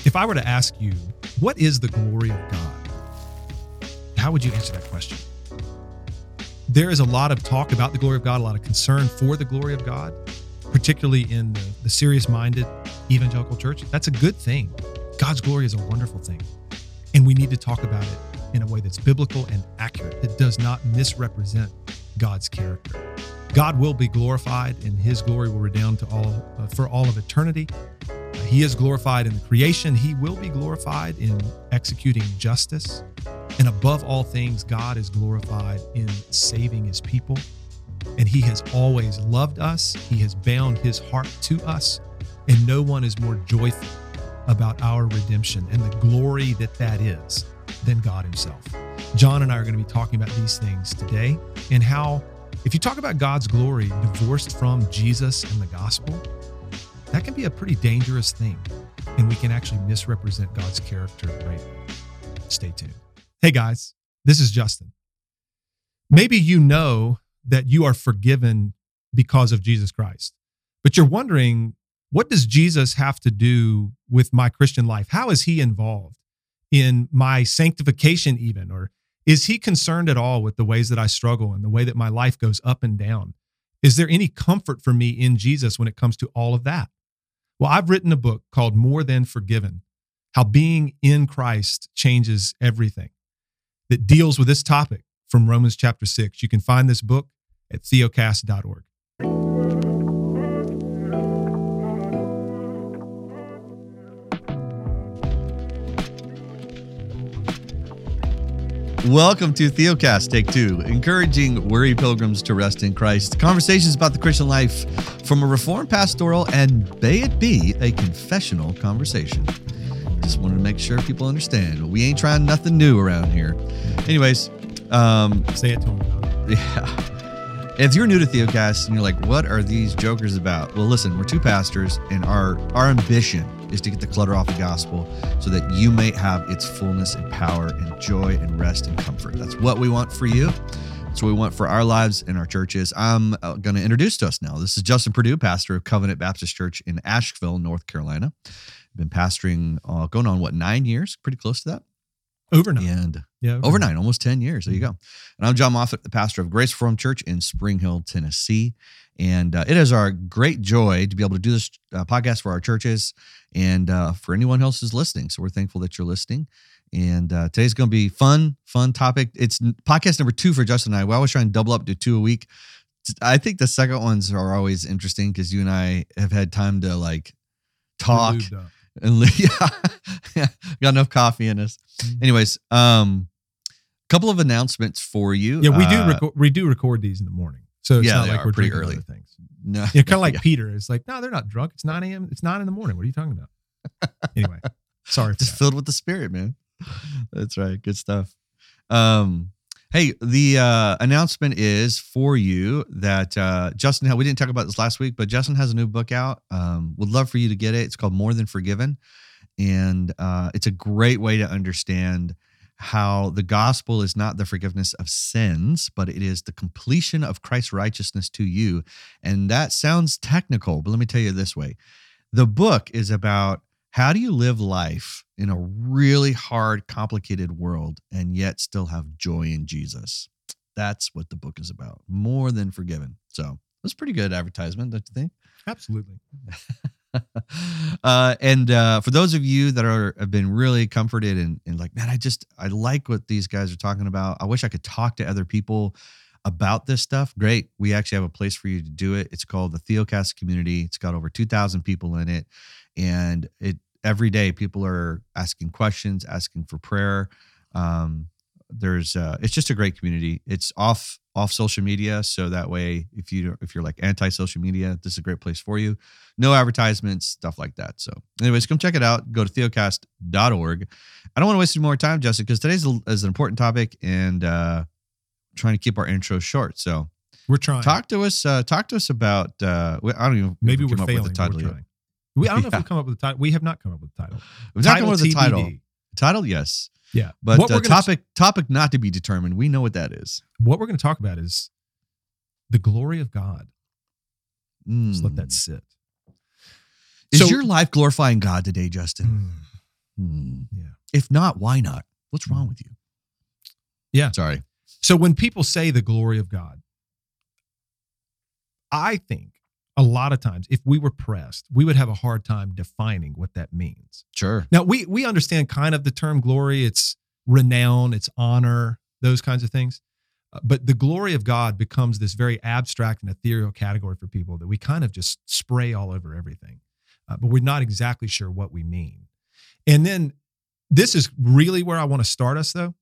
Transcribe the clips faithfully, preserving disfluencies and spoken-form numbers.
If I were to ask you, what is the glory of God? How would you answer that question? There is a lot of talk about the glory of God, a lot of concern for the glory of God, particularly in the, the serious-minded evangelical church. That's a good thing. God's glory is a wonderful thing. And we need to talk about it in a way that's biblical and accurate, that does not misrepresent God's character. God will be glorified, and his glory will redound to all uh, for all of eternity. Uh, he is glorified in the creation. He will be glorified in executing justice. And above all things, God is glorified in saving his people. And he has always loved us. He has bound his heart to us. And no one is more joyful about our redemption and the glory that that is than God himself. John and I are going to be talking about these things today, and how if you talk about God's glory divorced from Jesus and the gospel, that can be a pretty dangerous thing, and we can actually misrepresent God's character greatly. Stay tuned. Hey guys, this is Justin. Maybe you know that you are forgiven because of Jesus Christ, but you're wondering, what does Jesus have to do with my Christian life? How is he involved in my sanctification even? Or is he concerned at all with the ways that I struggle and the way that my life goes up and down? Is there any comfort for me in Jesus when it comes to all of that? Well, I've written a book called More Than Forgiven, How Being in Christ Changes Everything, that deals with this topic from Romans chapter six. You can find this book at theocast dot org. Welcome to Theocast, Take Two, encouraging weary pilgrims to rest in Christ. Conversations about the Christian life from a Reformed pastoral and, may it be, a confessional conversation. Just wanted to make sure people understand. We ain't trying nothing new around here. Anyways, um, Say it to them. yeah. If you're new to Theocast and you're like, what are these jokers about? Well, listen, we're two pastors, and our, our ambition is to get the clutter off the gospel so that you may have its fullness and power and joy and rest and comfort. That's what we want for you. That's what we want for our lives and our churches. I'm going to introduce to us now. This is Justin Perdue, pastor of Covenant Baptist Church in Asheville, North Carolina. Been pastoring uh, going on, what, nine years? Pretty close to that. Overnight. And yeah, overnight. overnight, almost ten years. There you go. And I'm John Moffitt, the pastor of Grace Reformed Church in Spring Hill, Tennessee. And uh, it is our great joy to be able to do this uh, podcast for our churches and uh, for anyone else who's listening. So we're thankful that you're listening. And uh, today's going to be fun, fun topic. It's podcast number two for Justin and I. We always try and double up to two a week. I think the second ones are always interesting because you and I have had time to like talk. And yeah, got enough coffee in us. Mm-hmm. Anyways, um, couple of announcements for you. Yeah, we do uh, record, we do record these in the morning, so it's yeah, not like we're pretty drinking early. other things. No, yeah, kind of like yeah. Peter. It's like, no, they're not drunk. It's nine a.m. It's nine in the morning. What are you talking about? Anyway, sorry, for just that. filled with the Spirit, man. That's right. Good stuff. Um, hey, the uh, announcement is for you that uh, Justin. We didn't talk about this last week, but Justin has a new book out. Um, would love for you to get it. It's called More Than Forgiven. And uh, it's a great way to understand how the gospel is not the forgiveness of sins, but it is the completion of Christ's righteousness to you. And that sounds technical, but let me tell you this way. The book is about how do you live life in a really hard, complicated world and yet still have joy in Jesus. That's what the book is about. More Than Forgiven. So that's pretty good advertisement, don't you think? Absolutely. uh, and uh, for those of you that are have been really comforted and, and like, man, I just I like what these guys are talking about. I wish I could talk to other people about this stuff. Great, we actually have a place for you to do it. It's called the Theocast Community. It's got over two thousand people in it, and it every day people are asking questions, asking for prayer. Um, there's uh, it's just a great community. It's off. off social media. So that way, if you, if you're like anti-social media, this is a great place for you. No advertisements, stuff like that. So anyways, come check it out. Go to theocast dot org. I don't want to waste any more time, Jessica, because today's a, is an important topic and uh, trying to keep our intro short. So we're trying. Talk to us, uh, talk to us about, uh, I don't even maybe we're we're failing. Up with the title we're yet. trying. We, I don't know Yeah. if we've come up with the title. We have not come up with the title. We've not come up with the T B D. title. Title, yes. Yeah. But what uh, we're gonna, topic topic not to be determined. We know what that is. What we're going to talk about is the glory of God. Mm. Just let that sit. Is So- your life glorifying God today, Justin? Mm, Hmm. Yeah. If not, why not? What's wrong with you? Yeah. Sorry. So when people say the glory of God, I think a lot of times if we were pressed, we would have a hard time defining what that means. Sure. Now, we we understand kind of the term glory. It's renown, it's honor, those kinds of things. Uh, but the glory of God becomes this very abstract and ethereal category for people that we kind of just spray all over everything. Uh, but we're not exactly sure what we mean. And then this is really where I want to start us, though,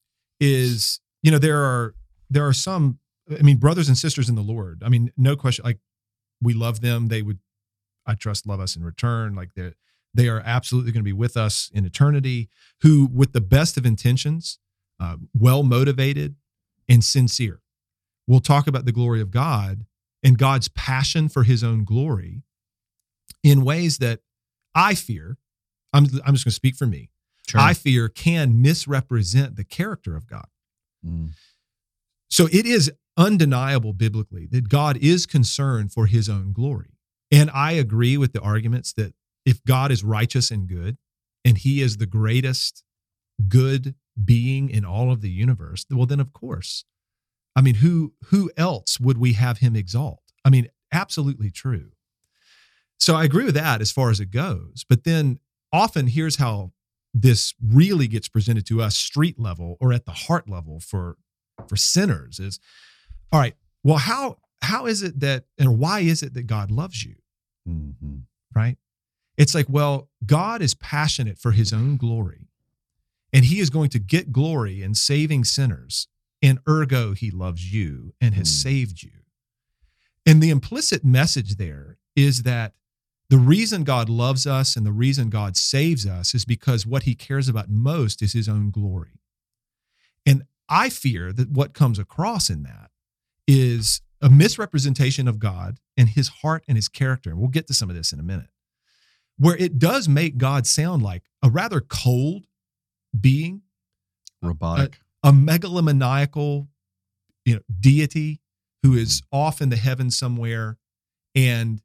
is, you know, there are there are some, I mean, brothers and sisters in the Lord. I mean, no question, like, we love them. They would, I trust, love us in return. Like they they are absolutely going to be with us in eternity, who with the best of intentions, uh, well-motivated and sincere, will talk about the glory of God and God's passion for his own glory in ways that I fear, I'm, I'm just going to speak for me, Sure. I fear can misrepresent the character of God. Mm. So it is undeniable biblically that God is concerned for his own glory. And I agree with the arguments that if God is righteous and good, and he is the greatest good being in all of the universe, well, then of course, I mean, who, who else would we have him exalt? I mean, absolutely true. So I agree with that as far as it goes. But then often here's how this really gets presented to us street level or at the heart level for, for sinners is, all right, well, how, how is it that, and why is it that God loves you? Mm-hmm. Right? It's like, well, God is passionate for his own glory, and he is going to get glory in saving sinners, and ergo he loves you and has Mm. saved you. And the implicit message there is that the reason God loves us and the reason God saves us is because what he cares about most is his own glory. And I fear that what comes across in that is a misrepresentation of God and his heart and his character. And we'll get to some of this in a minute, where it does make God sound like a rather cold being, Robotic. a megalomaniacal, you know, deity who is off in the heavens somewhere. And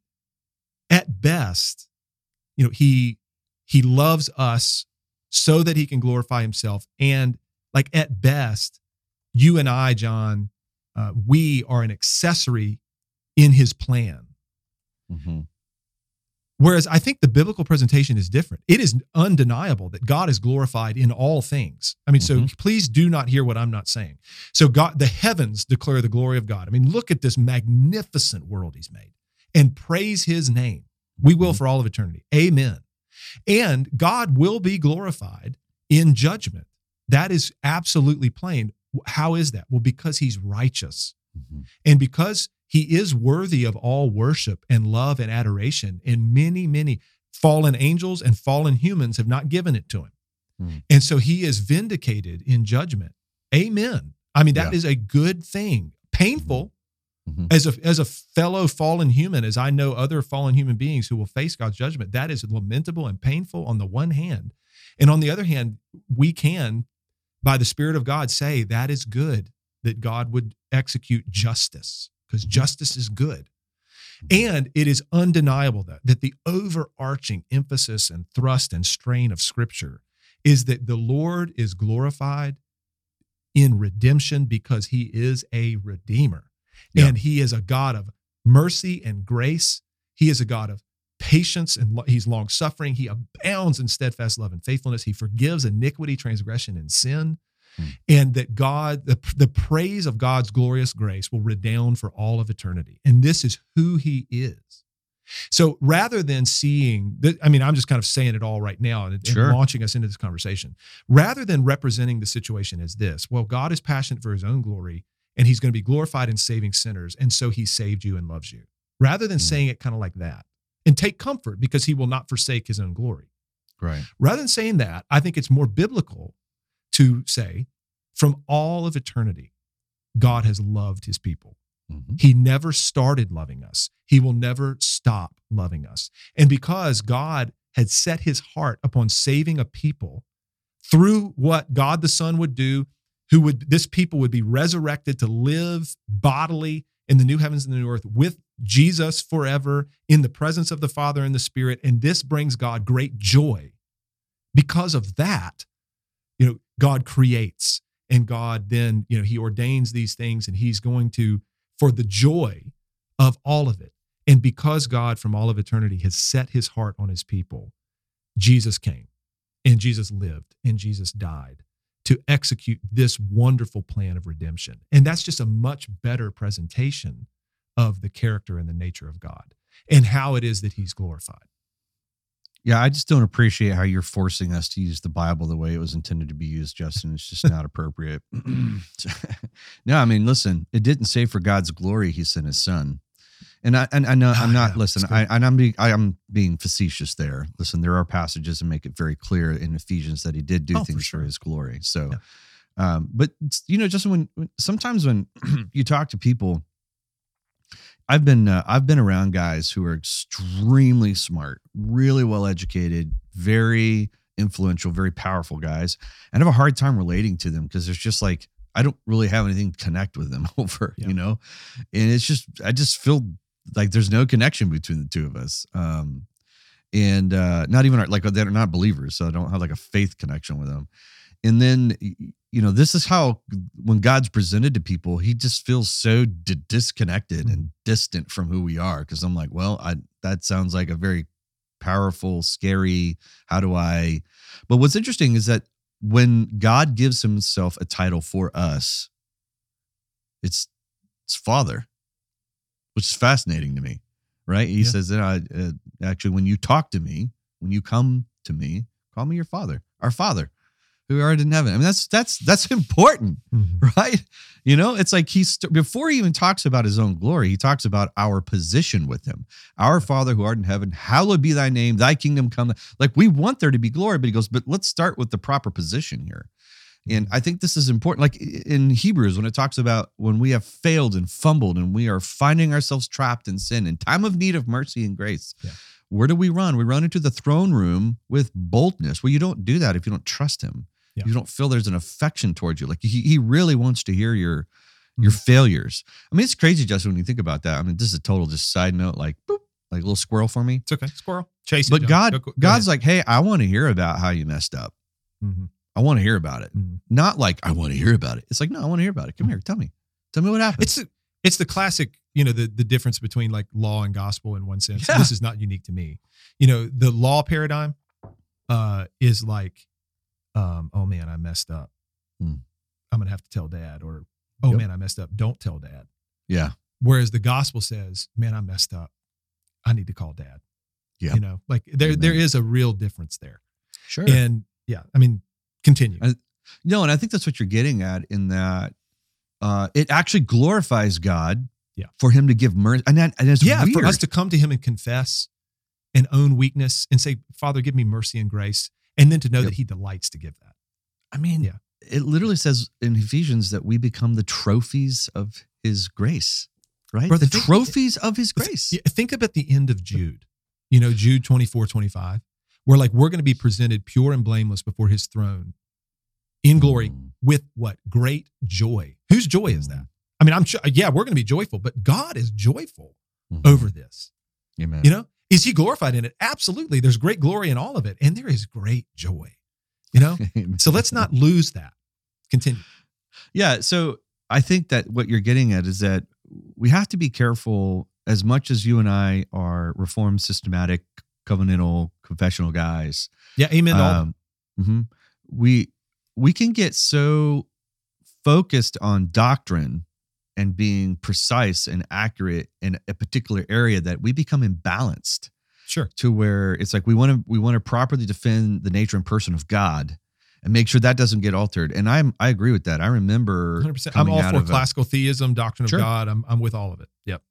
at best, you know, he, he loves us so that he can glorify himself. And like at best, you and I, John, uh, we are an accessory in his plan. Mm-hmm. Whereas I think the biblical presentation is different. It is undeniable that God is glorified in all things. I mean, Mm-hmm. so please do not hear what I'm not saying. So God, the heavens declare the glory of God. I mean, look at this magnificent world he's made and praise his name. We will Mhm. for all of eternity. Amen. And God will be glorified in judgment. That is absolutely plain. How is that? Well, because he's righteous. Mm-hmm. And because he is worthy of all worship and love and adoration, and many, many fallen angels and fallen humans have not given it to him. Mm. And so he is vindicated in judgment. Amen. I mean, that Yeah. is a good thing. Painful Mm-hmm. as a, as a fellow fallen human, as I know other fallen human beings who will face God's judgment. That is lamentable and painful on the one hand. And on the other hand, we can, by the Spirit of God, say that is good, that God would execute justice, because justice is good. And it is undeniable that, that the overarching emphasis and thrust and strain of Scripture is that the Lord is glorified in redemption because he is a redeemer. Yeah. And he is a God of mercy and grace. He is a God of patience, and lo- he's long suffering. He abounds in steadfast love and faithfulness. He forgives iniquity, transgression, and sin. Hmm. And that God, the, the praise of God's glorious grace will redound for all of eternity. And this is who he is. So rather than seeing, th- I mean, I'm just kind of saying it all right now and, and Sure. launching us into this conversation, rather than representing the situation as this, well, God is passionate for his own glory, and he's going to be glorified in saving sinners. And so he saved you and loves you. Rather than Mm. saying it kind of like that, and take comfort because he will not forsake his own glory. Right. Rather than saying that, I think it's more biblical to say, from all of eternity, God has loved his people. Mm-hmm. He never started loving us. He will never stop loving us. And because God had set his heart upon saving a people through what God the Son would do, who would, this people would be resurrected to live bodily in the new heavens and the new earth with Jesus forever in the presence of the Father and the Spirit. And this brings God great joy because of that, you know, God creates, and God then, you know, he ordains these things, and he's going to, for the joy of all of it. And because God from all of eternity has set his heart on his people, Jesus came, and Jesus lived, and Jesus died to execute this wonderful plan of redemption. And that's just a much better presentation of the character and the nature of God and how it is that he's glorified. Yeah, I just don't appreciate how you're forcing us to use the Bible the way it was intended to be used, Justin. It's just not appropriate. No, I mean, listen, it didn't say for God's glory he sent his son. And I and I know I'm not, yeah, listen, I, and I'm being, I am being facetious there. Listen, there are passages that make it very clear in Ephesians that he did do Oh, for things for, sure. his glory. So, Yeah. um, but you know, Justin, when, when sometimes when you talk to people, I've been, uh, I've been around guys who are extremely smart, really well educated, very influential, very powerful guys, and I have a hard time relating to them because there's just like, I don't really have anything to connect with them over, Yeah. you know, and it's just, I just feel like there's no connection between the two of us. Um, and, uh, not even like they're not believers. So I don't have like a faith connection with them. And then, you know, this is how, when God's presented to people, he just feels so d- disconnected Mm-hmm. and distant from who we are. Cause I'm like, well, I, that sounds like a very powerful, scary, how do I, but what's interesting is that when God gives himself a title for us, it's, it's Father, which is fascinating to me, right? He Yeah. says that I, uh, actually, when you talk to me, when you come to me, call me your Father, our Father who art in heaven. I mean, that's, that's, that's important, Mm-hmm. right? You know, it's like he's, before he even talks about his own glory, he talks about our position with him. Our Father who art in heaven, hallowed be thy name, thy kingdom come. Like, we want there to be glory, but he goes, but let's start with the proper position here. And I think this is important. Like in Hebrews, when it talks about when we have failed and fumbled and we are finding ourselves trapped in sin in time of need of mercy and grace, Yeah. where do we run? We run into the throne room with boldness. Well, you don't do that if you don't trust him. Yeah. You don't feel there's an affection towards you. Like he, he really wants to hear your, your failures. I mean, it's crazy, Justin, when you think about that. I mean, this is a total just side note, like, boop, like a little squirrel for me. It's okay. Squirrel. Chase it. But John. God, Go- go God's ahead. like, hey, I want to hear about how you messed up. Mm-hmm. I want to hear about it. Mm-hmm. Not like I want to hear about it. It's like, no, I want to hear about it. Come here, tell me. Tell me what happened. It's it's the classic, you know, the the difference between like law and gospel in one sense. Yeah. This is not unique to me. You know, the law paradigm uh, is like, um, oh man, I messed up. Hmm. I'm gonna have to tell dad, or oh Yep. man, I messed up. Don't tell dad. yeah. Whereas the gospel says, man, I messed up. I need to call dad. Yeah. You know, like there Amen. there is a real difference there. Sure. And yeah, I mean, continue. I- No, and I think that's what you're getting at in that uh, it actually glorifies God Yeah. for him to give mercy. And, that, and it's yeah, weird. for us to come to him and confess and own weakness and say, Father, give me mercy and grace. And then to know Yep. that he delights to give that. I mean, Yeah. it literally says in Ephesians that we become the trophies of his grace, right? Brother, the think- trophies of his grace. Yeah, think about the end of Jude, you know, Jude twenty-four, twenty-five, where like we're going to be presented pure and blameless before his throne in glory Mm. with what? Great joy. Whose joy is that? I mean, I'm sure, yeah, we're going to be joyful, but God is joyful Mhm. over this. Amen. You know, is he glorified in it? Absolutely. There's great glory in all of it. And there is great joy, you know? Amen. So let's not lose that. Continue. Yeah. So I think that what you're getting at is that we have to be careful, as much as you and I are reformed, systematic, covenantal, confessional guys. Yeah. Amen. to all that. Um, mhm. We we can get so focused on doctrine and being precise and accurate in a particular area that we become imbalanced Sure. to where it's like we want to we want to properly defend the nature and person of God and make sure that doesn't get altered. And I'm I agree with that. I remember one hundred percent. I'm coming all out for of a- classical theism, doctrine of Sure. God. I'm, I'm with all of it. Yep.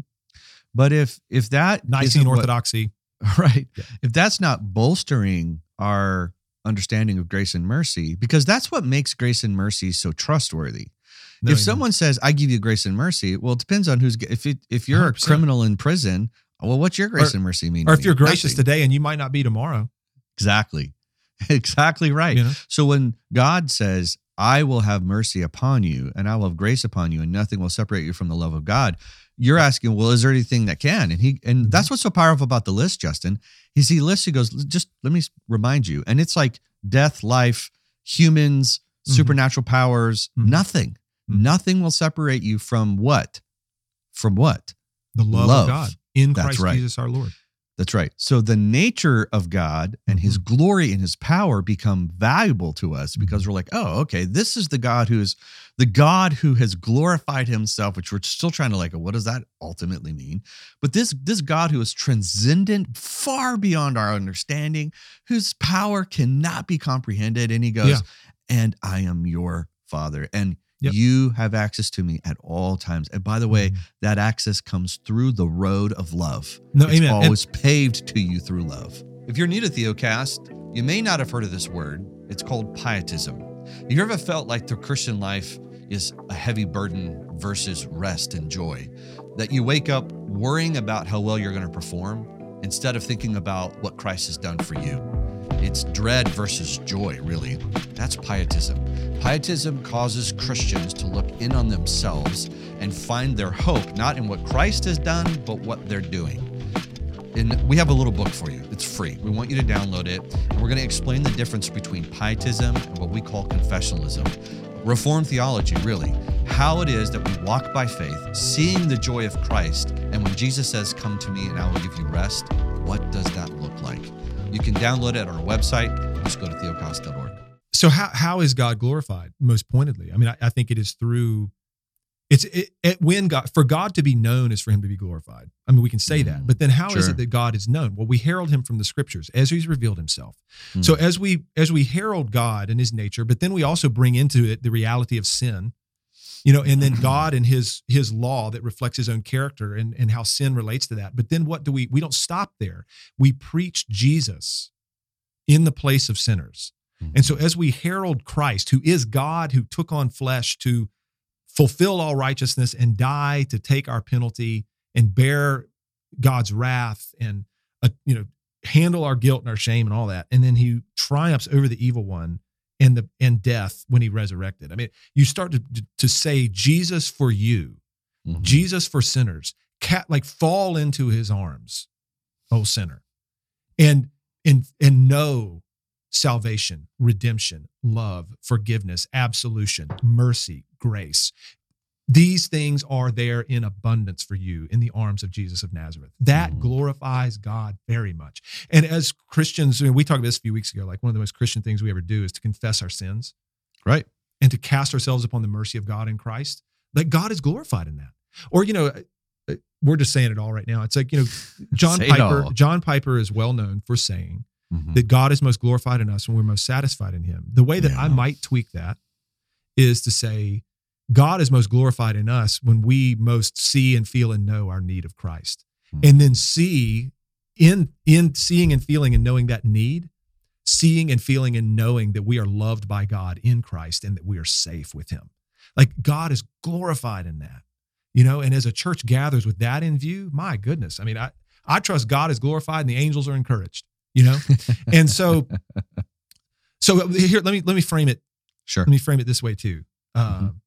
but if if that Nicene isn't what- orthodoxy. right, Yeah. if that's not bolstering our understanding of grace and mercy, because that's what makes grace and mercy so trustworthy. No, if amen. someone says, "I give you grace and mercy," well, it depends on who's. If it, if you're one hundred a percent. criminal in prison, well, what's your grace Or- and mercy mean? or to if you're me? gracious Nothing. today and you might not be tomorrow, exactly, exactly right. you know? So when God says, I will have mercy upon you and I will have grace upon you and nothing will separate you from the love of God. You're asking, well, is there anything that can? And he, and that's what's so powerful about the list, Justin, is he lists, he goes, just let me remind you. And it's like death, life, humans, mm-hmm. supernatural powers, mm-hmm. nothing, mm-hmm. nothing will separate you from what? From what? The love, love. of God in Christ that's right. Jesus our Lord. That's right. So the nature of God and his mm-hmm. glory and his power become valuable to us because we're like, oh, okay, this is the God who is the God who has glorified himself, which we're still trying to like, what does that ultimately mean? But this, this God who is transcendent, far beyond our understanding, whose power cannot be comprehended. And he goes, yeah. and I am your Father. And Yep. you have access to me at all times. And by the way, mm-hmm. that access comes through the road of love. No, it's amen. always and- paved to you through love. If you're new to Theocast, you may not have heard of this word. It's called pietism. Have you ever felt like the Christian life is a heavy burden versus rest and joy? That you wake up worrying about how well you're going to perform instead of thinking about what Christ has done for you. It's dread versus joy, really. That's pietism. Pietism causes Christians to look in on themselves and find their hope, not in what Christ has done, but what they're doing. And we have a little book for you. It's free. We want you to download it. And we're going to explain the difference between pietism and what we call confessionalism. Reformed theology, really. How it is that we walk by faith, seeing the joy of Christ. And when Jesus says, come to me and I will give you rest, what does that look like? You can download it on our website. Just go to theocast dot org. So how how is God glorified most pointedly? I mean, I, I think it is through, it's it, it, when God, for God to be known is for him to be glorified. I mean, we can say mm, that, but then how sure. is it that God is known? Well, we herald him from the scriptures as he's revealed himself. Mm. So as we, as we herald God and his nature, but then we also bring into it the reality of sin, you know, and then God and his, his law that reflects his own character and, and how sin relates to that. But then what do we, we don't stop there. We preach Jesus in the place of sinners. Mm-hmm. And so as we herald Christ, who is God, who took on flesh to fulfill all righteousness and die to take our penalty and bear God's wrath and, uh, you know, handle our guilt and our shame and all that. And then he triumphs over the evil one and the and death when he resurrected. I mean, you start to, to say Jesus for you, mm-hmm. Jesus for sinners, cat like fall into his arms, oh sinner, and and and know salvation, redemption, love, forgiveness, absolution, mercy, grace. These things are there in abundance for you in the arms of Jesus of Nazareth. That mm-hmm. glorifies God very much. And as Christians, I mean, we talked about this a few weeks ago, like one of the most Christian things we ever do is to confess our sins. Right. And to cast ourselves upon the mercy of God in Christ. Like God is glorified in that. Or, you know, we're just saying it all right now. It's like, you know, John Piper, John Piper is well known for saying mm-hmm. that God is most glorified in us when we're most satisfied in him. The way that yeah. I might tweak that is to say, God is most glorified in us when we most see and feel and know our need of Christ. Mm-hmm. And then see, in, in seeing and feeling and knowing that need, seeing and feeling and knowing that we are loved by God in Christ and that we are safe with him. Like God is glorified in that, you know, and as a church gathers with that in view, my goodness. I mean, I, I trust God is glorified and the angels are encouraged, you know? And so, so here, let me, let me frame it. Sure. Let me frame it this way too. Mm-hmm. Um,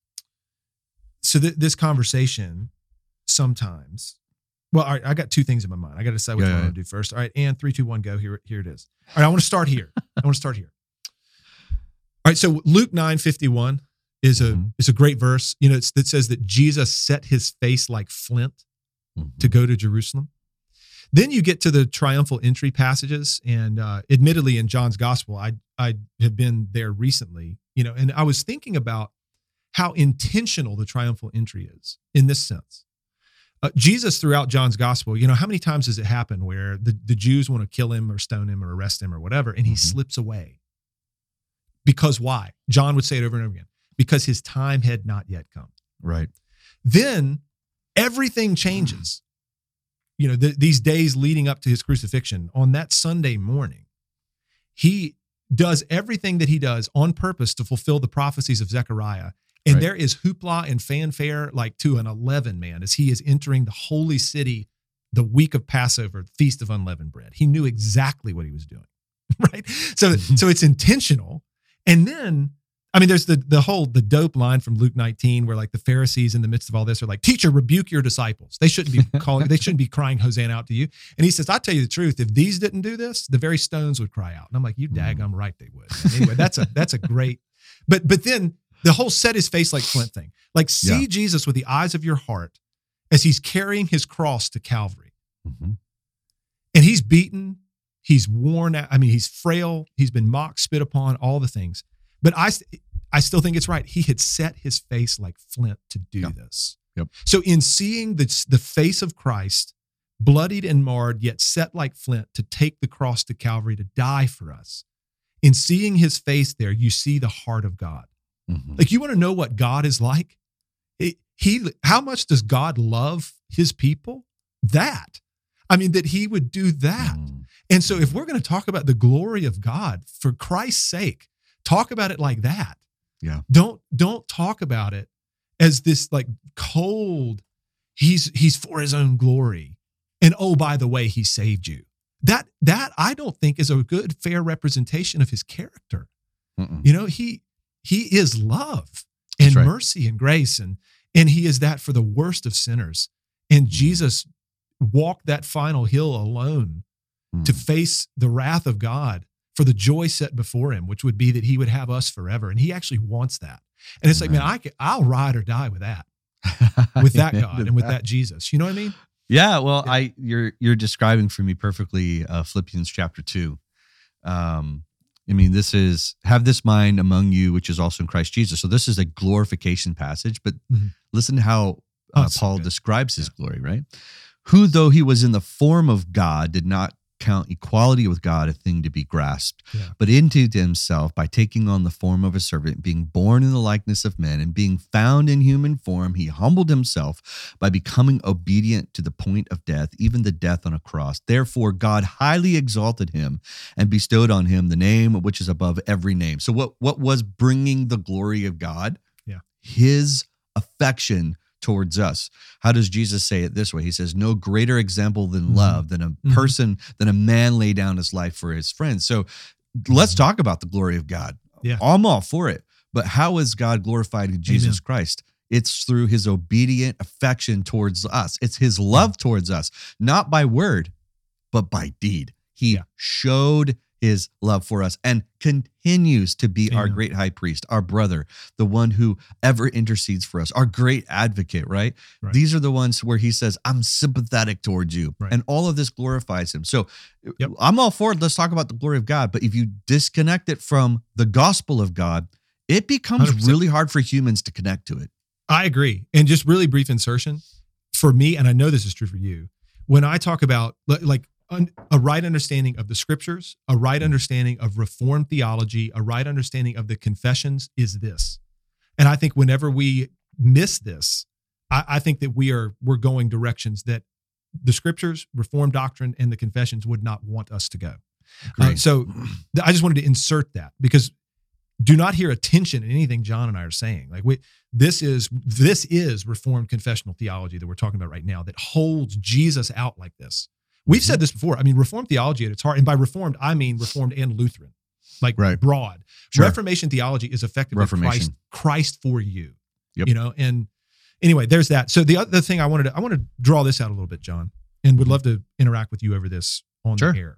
So th- this conversation sometimes, well, all right, I got two things in my mind. I got to decide which yeah, one yeah. I want to do first. All right, and three, two, one, go. Here, here it is. All right, I want to start here. I want to start here. All right, so Luke nine fifty-one is a mm-hmm. is a great verse. You know, it's, it says that Jesus set his face like flint mm-hmm. to go to Jerusalem. Then you get to the triumphal entry passages, and uh, admittedly, in John's gospel, I I have been there recently. You know, and I was thinking about how intentional the triumphal entry is in this sense. Uh, Jesus throughout John's gospel, you know, how many times does it happen where the, the Jews want to kill him or stone him or arrest him or whatever, and he mm-hmm. slips away? Because why? John would say it over and over again. Because his time had not yet come. Right. Then everything changes. You know, the, these days leading up to his crucifixion, on that Sunday morning, he does everything that he does on purpose to fulfill the prophecies of Zechariah. And right. there is hoopla and fanfare like to an eleven, man, as he is entering the holy city the week of Passover, Feast of Unleavened Bread. He knew exactly what he was doing, right? So, so it's intentional. And then I mean, there's the the whole the dope line from Luke nineteen where like the Pharisees in the midst of all this are like, teacher, rebuke your disciples. They shouldn't be calling, they shouldn't be crying Hosanna out to you. And he says, I tell you the truth, if these didn't do this, the very stones would cry out. And I'm like, you daggum right they would. And anyway, that's a that's a great, but but then the whole set his face like flint thing. Like see yeah. Jesus with the eyes of your heart as he's carrying his cross to Calvary. Mm-hmm. And he's beaten, he's worn out. I mean, he's frail, he's been mocked, spit upon, all the things. But I, I still think it's right. He had set his face like flint to do yep. this. Yep. So in seeing the, the face of Christ, bloodied and marred, yet set like flint to take the cross to Calvary to die for us, in seeing his face there, you see the heart of God. Mm-hmm. Like you want to know what God is like? It, he, how much does God love his people? That. I mean, that he would do that. Mm. And so if we're going to talk about the glory of God, for Christ's sake, talk about it like that. Yeah. Don't don't talk about it as this like cold, he's he's for his own glory. And oh, by the way, he saved you. That that I don't think is a good, fair representation of his character. Mm-mm. You know, he he is love and right. mercy and grace, and and he is that for the worst of sinners. And mm-hmm. Jesus walked that final hill alone mm-hmm. to face the wrath of God for the joy set before him, which would be that he would have us forever. And he actually wants that. And it's like, man, I can, I'll ride or die with that, with that God and with that Jesus. You know what I mean? Yeah. Well, yeah. I, you're, you're describing for me perfectly uh, Philippians chapter two. Um, I mean, this is, have this mind among you, which is also in Christ Jesus. So this is a glorification passage, but uh-huh. listen to how uh, oh, Paul so describes his yeah. glory, right? Who, though he was in the form of God, did not count equality with God a thing to be grasped, yeah. but emptied himself by taking on the form of a servant, being born in the likeness of men, and being found in human form, he humbled himself by becoming obedient to the point of death, even the death on a cross. Therefore, God highly exalted him and bestowed on him the name which is above every name. So what, what was bringing the glory of God? Yeah. His affection towards us. How does Jesus say it this way? He says, no greater example than mm-hmm. love, than a mm-hmm. person, than a man lay down his life for his friends. So let's mm-hmm. talk about the glory of God. Yeah. I'm all for it. But how is God glorified in Jesus Amen. Christ? It's through his obedient affection towards us. It's his love towards us, not by word, but by deed. He yeah. showed his love for us and continues to be Amen. Our great high priest, our brother, the one who ever intercedes for us, our great advocate, right? right. These are the ones where he says, I'm sympathetic towards you. Right. And all of this glorifies him. So yep. I'm all for it. Let's talk about the glory of God. But if you disconnect it from the gospel of God, it becomes one hundred percent really hard for humans to connect to it. I agree. And just really brief insertion for me, and I know this is true for you, when I talk about like, a right understanding of the scriptures, a right understanding of Reformed theology, a right understanding of the confessions is this. And I think whenever we miss this, I, I think that we are, we're going directions that the scriptures, Reformed doctrine, and the confessions would not want us to go. Uh, so I just wanted to insert that because do not hear a tension in anything John and I are saying. Like we, this is, this is Reformed confessional theology that we're talking about right now that holds Jesus out like this. We've said this before. I mean, Reformed theology at its heart, and by Reformed, I mean Reformed and Lutheran, like right. broad. Sure. Reformation theology is effectively Christ, Christ for you, yep. you know? And anyway, there's that. So the other thing I wanted to, I want to draw this out a little bit, John, and would love to interact with you over this on sure. the air.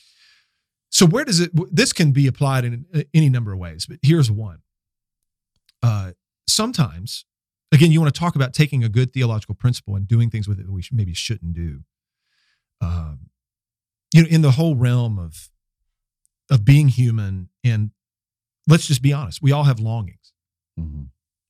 So where does it, this can be applied in any number of ways, but here's one. Uh, sometimes, again, you want to talk about taking a good theological principle and doing things with it that we maybe shouldn't do. Um, you know, in the whole realm of, of being human, and let's just be honest, we all have longings. Mm-hmm.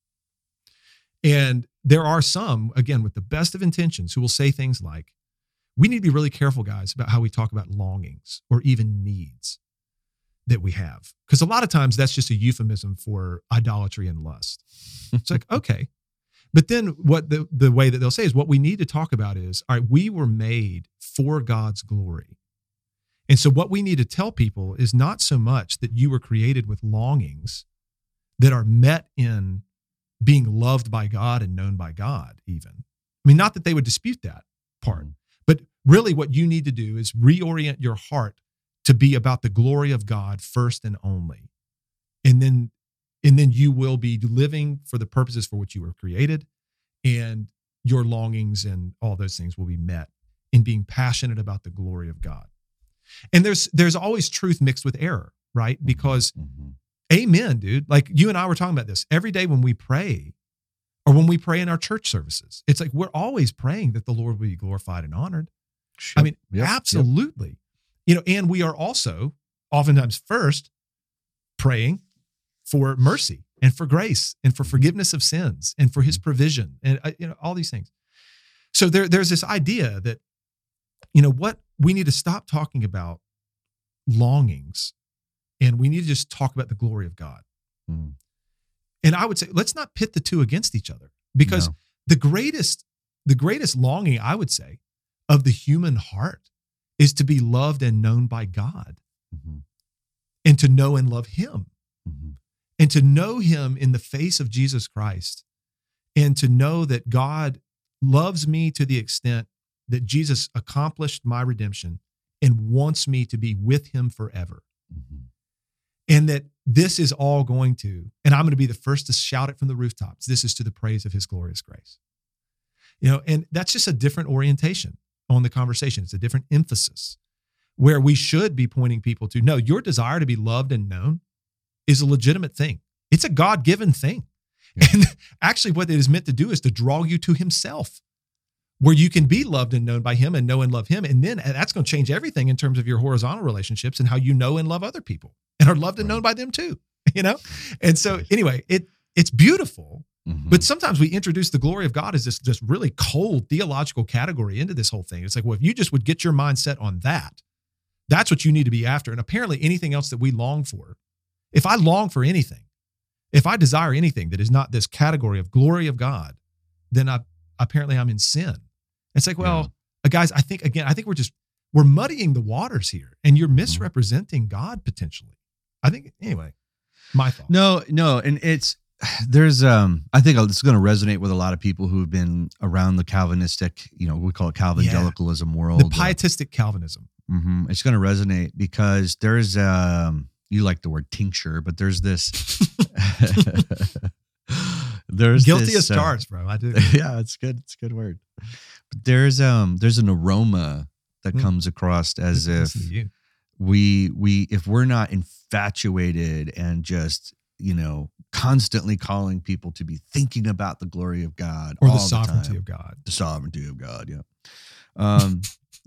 And there are some, again, with the best of intentions, who will say things like, we need to be really careful, guys, about how we talk about longings or even needs that we have. Because a lot of times that's just a euphemism for idolatry and lust. It's like, okay. But then what the, the way that they'll say is what we need to talk about is, all right, we were made for God's glory. And so what we need to tell people is not so much that you were created with longings that are met in being loved by God and known by God even. I mean, not that they would dispute that part, but really what you need to do is reorient your heart to be about the glory of God first and only. And then And then you will be living for the purposes for which you were created, and your longings and all those things will be met in being passionate about the glory of God. And there's there's always truth mixed with error, right? Because Mhm. amen, dude. Like you and I were talking about this every day when we pray, or when we pray in our church services. It's like we're always praying that the Lord will be glorified and honored. I mean, Yep, yep. absolutely. You know, and we are also oftentimes first praying for mercy and for grace and for forgiveness of sins and for his provision and uh, you know, all these things. So there, there's this idea that, you know, what we need to stop talking about longings, and we need to just talk about the glory of God. Mm. And I would say, let's not pit the two against each other, because No. the greatest, the greatest longing, I would say, of the human heart is to be loved and known by God, Mhm. and to know and love him, Mhm. and to know him in the face of Jesus Christ, and to know that God loves me to the extent that Jesus accomplished my redemption and wants me to be with him forever. Mhm. And that this is all going to, and I'm going to be the first to shout it from the rooftops, this is to the praise of his glorious grace. You know, and that's just a different orientation on the conversation. It's a different emphasis, where we should be pointing people to, no, your desire to be loved and known is a legitimate thing. It's a God-given thing. Yeah. And actually what it is meant to do is to draw you to himself, where you can be loved and known by him and know and love him. And then that's going to change everything in terms of your horizontal relationships and how you know and love other people and are loved and known by them too, you know? And so anyway, it it's beautiful, Mhm. but sometimes we introduce the glory of God as this just really cold theological category into this whole thing. It's like, well, if you just would get your mind set on that, that's what you need to be after. And apparently anything else that we long for, if I long for anything, if I desire anything that is not this category of glory of God, then I apparently I'm in sin. It's like, well, Yeah. uh, guys, I think, again, I think we're just, we're muddying the waters here, and you're Mhm. misrepresenting God potentially. I think, anyway, my thought. No, no, and it's there's um I think it's going to resonate with a lot of people who have been around the Calvinistic, you know, we call it Calvinism world. The pietistic Calvinism. Mhm. It's going to resonate because there's um you like the word tincture, but there's this there's Guilty this, as charged, bro. I do. Uh, yeah, it's good. It's a good word. But there's um there's an aroma that Hmm. comes across as if Listen to you. we we if we're not infatuated and just, you know, constantly calling people to be thinking about the glory of God Or the all sovereignty time. of God. The sovereignty of God, yeah. Um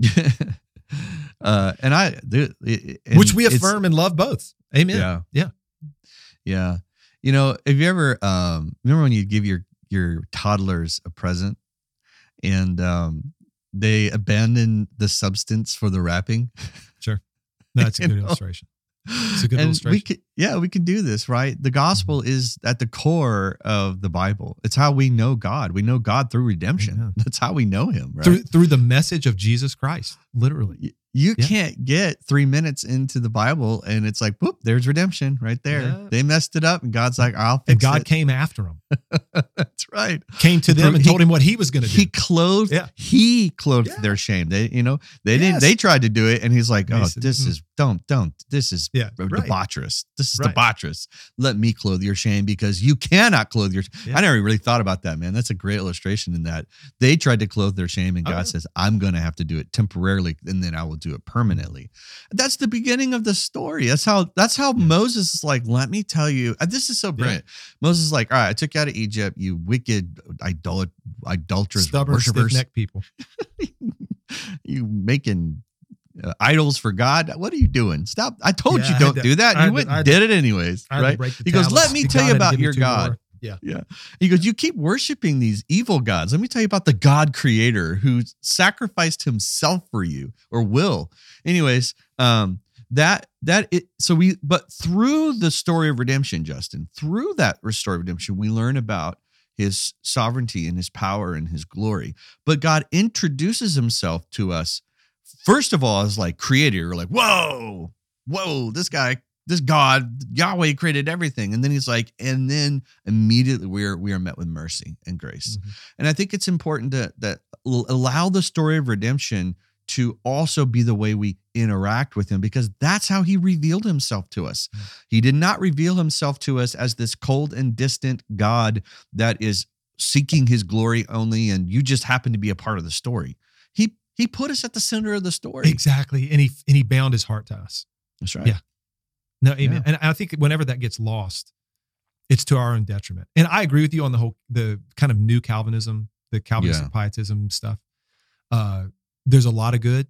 uh and I the, it- and Which we it's- affirm and love both. Amen. Yeah. Yeah. Yeah. You know, have you ever um remember when you give your your toddlers a present and um they abandon the substance for the wrapping? No, that's a You good know? illustration. It's a good And illustration. we could, yeah, we can do this, right? The gospel is at the core of the Bible. It's how we know God. We know God through redemption. Amen. That's how we know him, right? Through through the message of Jesus Christ, literally. Y- you Yeah. can't get three minutes into the Bible and it's like, whoop, there's redemption right there. Yeah. They messed it up and God's like, I'll fix And God it. came after him, That's right. came to them and He- told him what he was going to do. He clothed, Yeah. he clothed Yeah. their shame. They, you know, they didn't, Yes. they tried to do it. And he's like, And he oh, said, this "Mm." is, don't, don't, this is Yeah, right. debaucherous. This is Right. debaucherous. Let me clothe your shame because you cannot clothe your, Yeah. I never really thought about that, man. That's a great illustration in that they tried to clothe their shame and Oh, God yeah. says, I'm going to have to do it temporarily and then I will do it permanently. That's the beginning of the story. That's how, that's how Yeah. Moses is like, let me tell you, uh, this is so brilliant. Moses is like, all right, I took you out of Egypt, you wicked idolat- idolatrous Stubborn, worshipers. stiff-necked people. You making uh, idols for God. What are you doing? Stop. I told Yeah, you I don't had to- do that. I You had went to- I and had to- did it anyways, I had to right? break the He goes, tablets. let me The tell God you had to about give me your two God. more. Yeah. Yeah. He goes, you keep worshiping these evil gods. Let me tell you about the God creator who sacrificed himself for you or will. Anyways, um, that, that it, so we, but through the story of redemption, Justin, through that story of redemption, we learn about his sovereignty and his power and his glory. But God introduces himself to us, first of all, as like creator. We're like, whoa, whoa, this guy, this God, Yahweh created everything. And then he's like, and then immediately we are, we are met with mercy and grace. Mhm. And I think it's important to that allow the story of redemption to also be the way we interact with him, because that's how he revealed himself to us. Mm. He did not reveal himself to us as this cold and distant God that is seeking his glory only, and you just happen to be a part of the story. He he put us at the center of the story. Exactly. And he and he bound his heart to us. That's right. Yeah. No, amen. Yeah. And I think whenever that gets lost, it's to our own detriment. And I agree with you on the whole, the kind of new Calvinism, the Calvinistic Yeah. pietism stuff. Uh, there's a lot of good,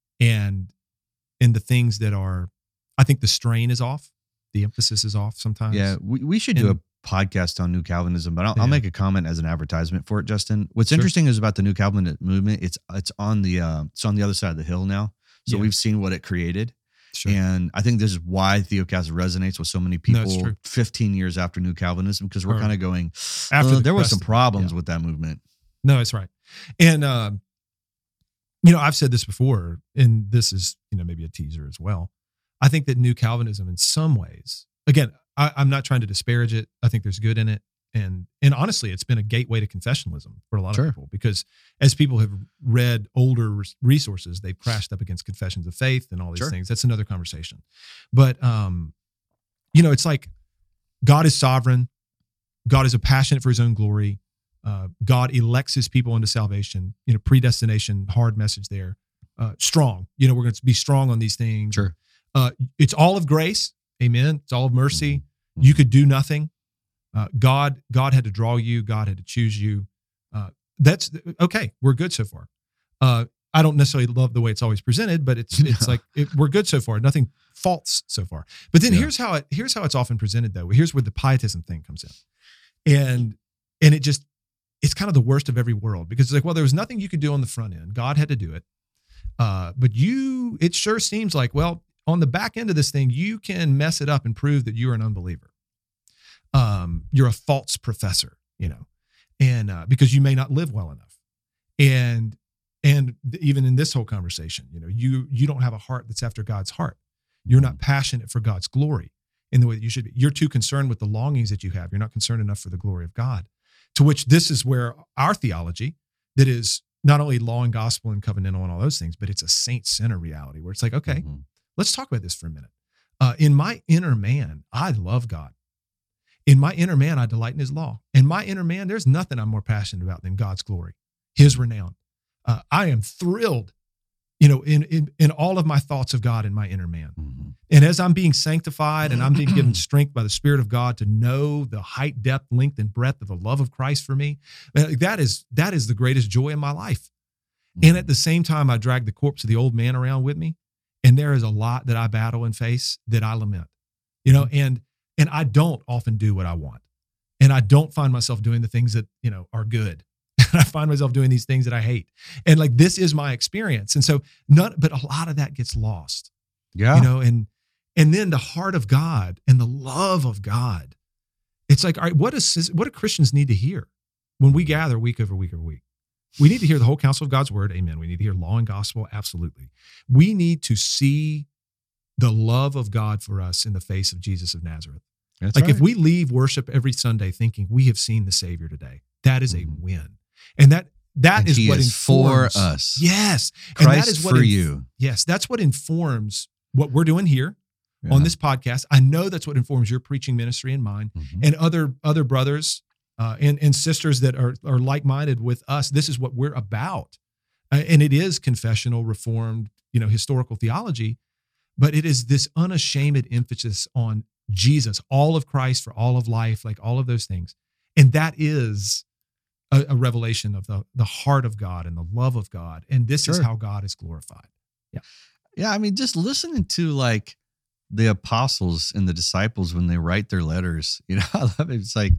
and in the things that are, I think the strain is off, the emphasis is off sometimes. Yeah, we, we should do And- a podcast on New Calvinism, but I'll, Yeah. I'll make a comment as an advertisement for it, Justin. What's Sure. interesting is about the New Calvinist movement. It's it's on the uh, it's on the other side of the hill now. So Yeah. we've seen what it created. Sure. And I think this is why Theocast resonates with so many No, it's people true. fifteen years after New Calvinism, because we're Or kind of going, after "Uh, the there were some crest of it, problems yeah. with that movement. No, it's right. And, um, you know, I've said this before, and this is, you know, maybe a teaser as well. I think that New Calvinism in some ways, again, I, I'm not trying to disparage it. I think there's good in it. And, and honestly, it's been a gateway to confessionalism for a lot Sure. of people, because as people have read older res- resources, they've crashed up against confessions of faith and all these Sure. things. That's another conversation. But, um, you know, it's like God is sovereign. God is a passionate for his own glory. Uh, God elects his people into salvation. You know, predestination, hard message there. Uh, strong. You know, we're going to be strong on these things. Sure. Uh, it's all of grace. Amen. It's all of mercy. Mhm. You could do nothing. Uh, God, God had to draw you. God had to choose you. Uh, that's okay. We're good so far. Uh, I don't necessarily love the way it's always presented, but it's it's like it, we're good so far. Nothing false so far. But then Yeah. here's how it here's how it's often presented though. Here's where the pietism thing comes in, and and it just it's kind of the worst of every world, because it's like, well, there was nothing you could do on the front end. God had to do it, uh, but you it sure seems like, well, on the back end of this thing, you can mess it up and prove that you're an unbeliever. Um, you're a false professor, you know, and uh, because you may not live well enough, and and th- even in this whole conversation, you know, you you don't have a heart that's after God's heart. You're not passionate for God's glory in the way that you should be. You're too concerned with the longings that you have. You're not concerned enough for the glory of God. To which this is where our theology, that is not only law and gospel and covenantal and all those things, but it's a saint-centered reality where it's like, okay, Mhm. let's talk about this for a minute. Uh, in my inner man, I love God. In my inner man, I delight in his law. In my inner man, there's nothing I'm more passionate about than God's glory, his renown. Uh, I am thrilled, you know, in, in, in all of my thoughts of God in my inner man. Mhm. And as I'm being sanctified and I'm being given strength by the Spirit of God to know the height, depth, length, and breadth of the love of Christ for me, man, that is that is the greatest joy in my life. And at the same time, I drag the corpse of the old man around with me. And there is a lot that I battle and face that I lament, you know, and and I don't often do what I want. And I don't find myself doing the things that, you know, are good. And I find myself doing these things that I hate. And like, this is my experience. And so none, but a lot of that gets lost, Yeah. you know, and, and then the heart of God and the love of God. It's like, all right, what is, what do Christians need to hear when we gather week over week over week? We need to hear the whole counsel of God's word. Amen. We need to hear law and gospel. Absolutely. We need to see the love of God for us in the face of Jesus of Nazareth. That's Like right. if we leave worship every Sunday thinking we have seen the Savior today, that is a Mhm. win. And that, that And is he what is informs for us. Yes. Christ and that is what for inf- you. Yes. That's what informs what we're doing here Yeah. on this podcast. I know that's what informs your preaching ministry and mine Mhm. and other, other brothers uh, and, and sisters that are, are like-minded with us. This is what we're about. Uh, and it is confessional, reformed, you know, historical theology, but it is this unashamed emphasis on Jesus, all of Christ for all of life, like all of those things. And that is a, a revelation of the, the heart of God and the love of God. And this is Sure. how God is glorified. Yeah, I mean, just listening to like the apostles and the disciples when they write their letters, you know, I love it. It's like,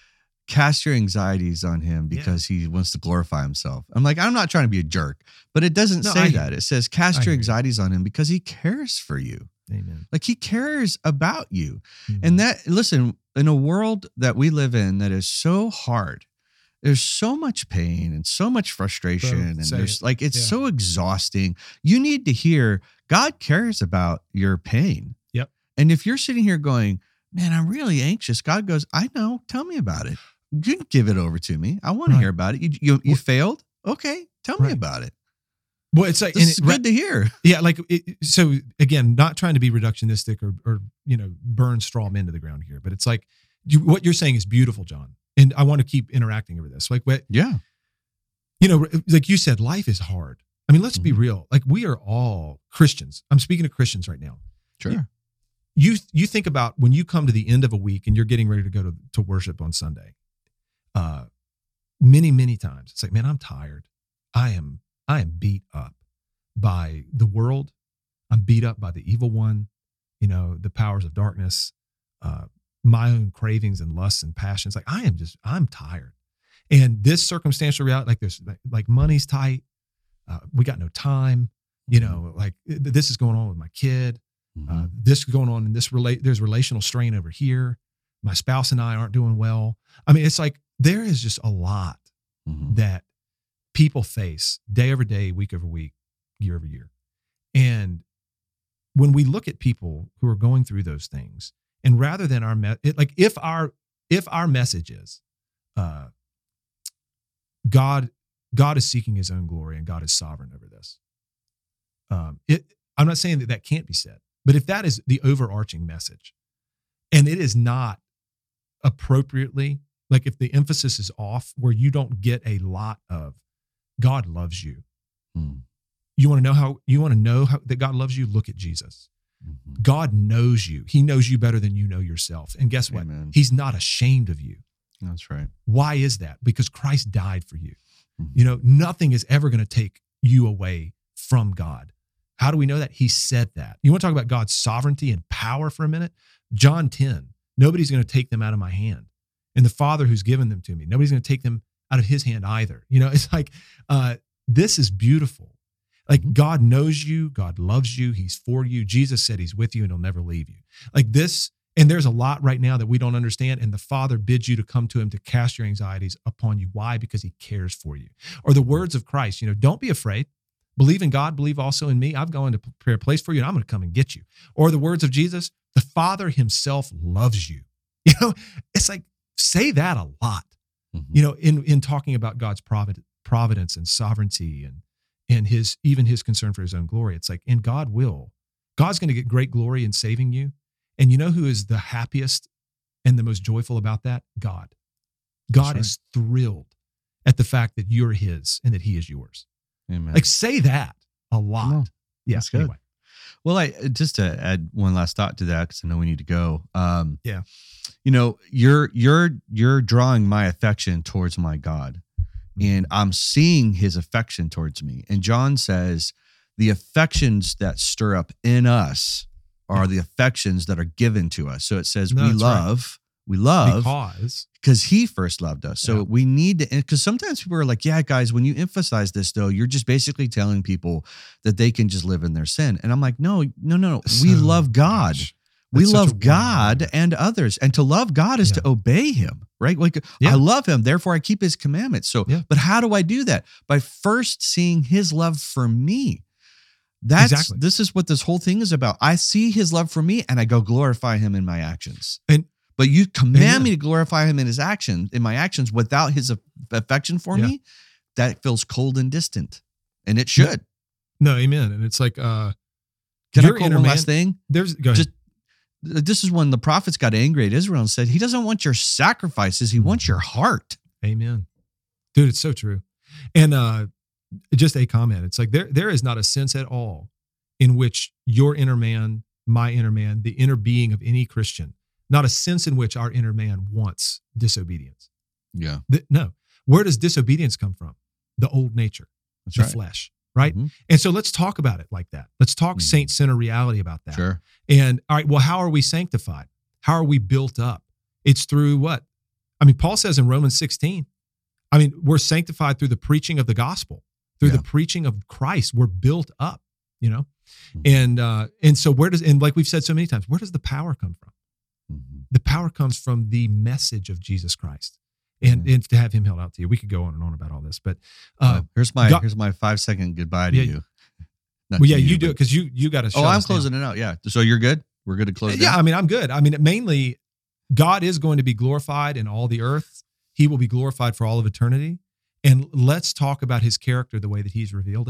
cast your anxieties on him because he wants to glorify himself. I'm like, I'm not trying to be a jerk, but it doesn't No, say I hear that. you. It says, I cast hear your you. anxieties on him because he cares for you. Amen. Like he cares about you. Mhm. And that, listen, in a world that we live in that is so hard, there's so much pain and so much frustration. Bro, and say there's it. like, it's Yeah. so exhausting. You need to hear God cares about your pain. Yep. And if you're sitting here going, man, I'm really anxious, God goes, I know, tell me about it. You can give it over to me. I want to Right. hear about it. You, you, you failed? Okay, tell me Right. about it. Well, it's like, This and is it, good to hear. yeah, like, it, so again, not trying to be reductionistic or, or, you know, burn straw men to the ground here, but it's like, you, what you're saying is beautiful, John. And I want to keep interacting over this. Like, what, Yeah. you know, like you said, life is hard. I mean, let's Mhm. be real. Like, we are all Christians. I'm speaking to Christians right now. Sure. You, you think about when you come to the end of a week and you're getting ready to go to, to worship on Sunday. Uh, many, many times it's like, man, I'm tired. I am, I am beat up by the world. I'm beat up by the evil one, you know, the powers of darkness, uh, my own cravings and lusts and passions. Like, I am just, I'm tired. And this circumstantial reality, like there's like, like money's tight. Uh, we got no time, you know, like this is going on with my kid. Mm-hmm. Uh, this is going on in this relate. There's relational strain over here. My spouse and I aren't doing well. I mean, it's like, there is just a lot Mm-hmm. that people face day over day, week over week, year over year. And when we look at people who are going through those things, and rather than our, me- it, like if our, if our message is, uh, God, God is seeking his own glory and God is sovereign over this. Um, it, I'm not saying that that can't be said, but if that is the overarching message and it is not appropriately, like if the emphasis is off where you don't get a lot of God loves you. Mm. You want to know how you want to know how that God loves you? Look at Jesus. Mm-hmm. God knows you. He knows you better than you know yourself. And guess what? Amen. He's not ashamed of you. That's right. Why is that? Because Christ died for you. Mm-hmm. You know, nothing is ever going to take you away from God. How do we know that? He said that. You want to talk about God's sovereignty and power for a minute? John ten, nobody's going to take them out of my hand. And the Father who's given them to me, nobody's going to take them out of his hand either. You know, it's like, uh, this is beautiful. Like Mm-hmm. God knows you, God loves you, he's for you. Jesus said he's with you and he'll never leave you. Like this, and there's a lot right now that we don't understand. And the Father bids you to come to him to cast your anxieties upon you. Why? Because he cares for you. Or the words of Christ, you know, don't be afraid. Believe in God, believe also in me. I've gone to prepare a place for you and I'm going to come and get you. Or the words of Jesus, the Father himself loves you. You know, it's like, say that a lot, Mm-hmm. you know, in, in talking about God's provid- providence and sovereignty and, and his, even his concern for his own glory. It's like, and God will, God's going to get great glory in saving you. And you know who is the happiest and the most joyful about that? God. God right. is thrilled at the fact that you're his and that he is yours. Amen. Like say that a lot. Come on. Yeah. That's good. Anyway. Well, I just to add one last thought to that, because I know we need to go. Um, Yeah. You know, you're you're you're drawing my affection towards my God, and I'm seeing his affection towards me. And John says, the affections that stir up in us are Yeah. the affections that are given to us. So it says No, we that's right. love, we love Because because he first loved us. So Yeah. we need to, because sometimes people are like, yeah, guys, when you emphasize this, though, you're just basically telling people that they can just live in their sin. And I'm like, no, no, no, no. We So love God. much. We That's such a love God word. and others. And to love God is Yeah. to obey him, right? Like Yeah. I love him, therefore I keep his commandments. So, Yeah. but how do I do that? By first seeing his love for me. That's, Exactly. this is what this whole thing is about. I see his love for me and I go glorify him in my actions. And But you command Amen. me to glorify him in his action, in my actions, without his affection for Yeah. me. That feels cold and distant, and it should. no, amen. And it's like, uh, Can I your quote inner one man- last thing? there's, go ahead. Just this is when the prophets got angry at Israel and said, "He doesn't want your sacrifices; he wants your heart." Amen. Dude, it's so true. And uh, just a comment. It's like there there is not a sense at all in which your inner man, my inner man, the inner being of any Christian, not a sense in which our inner man wants disobedience. Yeah, The- no. Where does disobedience come from? The old nature, that's the right. flesh, right? Mhm. And so let's talk about it like that. Let's talk Mhm. saint center reality about that. Sure. And all right, well, how are we sanctified? How are we built up? It's through what? I mean, Paul says in Romans sixteen, I mean, we're sanctified through the preaching of the gospel, through Yeah. the preaching of Christ. We're built up, you know? Mhm. And uh, and so where does, and like we've said so many times, where does the power come from? Mhm. The power comes from the message of Jesus Christ. And, Yeah. and to have him held out to you. We could go on and on about all this, but uh, Uh, here's my God- here's my five second goodbye to Yeah. you. Not well, to yeah, you do it but- because you you got to. Oh, I'm closing it out. Yeah. So you're good. We're good to close. Yeah, down? I mean, I'm good. I mean, mainly, God is going to be glorified in all the earth. He will be glorified for all of eternity. And let's talk about his character the way that he's revealed it.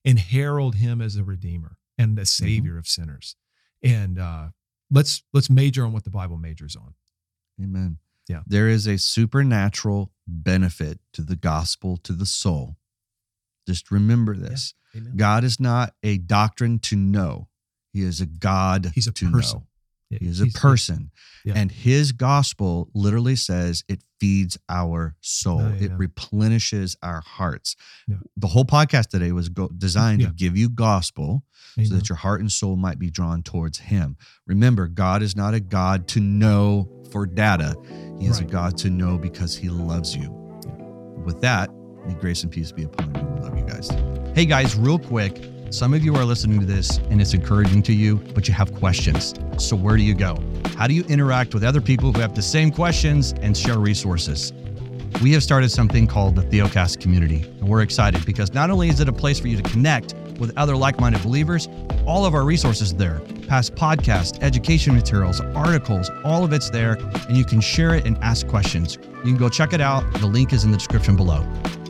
and herald him as a redeemer and a savior mm-hmm. of sinners. And uh, let's let's major on what the Bible majors on. Amen. Yeah. There is a supernatural benefit to the gospel to the soul. Just remember this. Yeah. God is not a doctrine to know. He is a God He's a to person. know. He is a person. Yeah. And his gospel literally says it feeds our soul. Oh, yeah. It replenishes our hearts. Yeah. The whole podcast today was go- designed Yeah. to give you gospel Amen. so that your heart and soul might be drawn towards him. Remember, God is not a God to know for data. He is Right. a God to know because he loves you. Yeah. With that, may grace and peace be upon you. We love you guys. Hey guys, real quick. Some of you are listening to this and it's encouraging to you, but you have questions. So where do you go? How do you interact with other people who have the same questions and share resources? We have started something called the Theocast community, and we're excited because not only is it a place for you to connect with other like-minded believers, all of our resources are there. Past podcasts, education materials, articles, all of it's there, and you can share it and ask questions. You can go check it out. The link is in the description below.